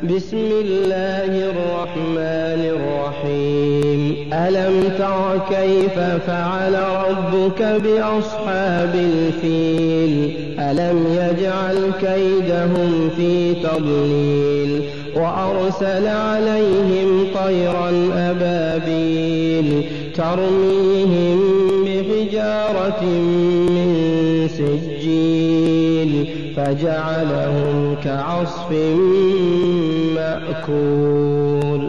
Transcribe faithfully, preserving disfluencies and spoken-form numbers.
بسم الله الرحمن الرحيم ألم تر كيف فعل ربك بأصحاب الفيل ألم يجعل كيدهم في تضليل وأرسل عليهم طيرا أبابيل ترميهم بحجارة من سجيل فجعلهم كعصف مأكول.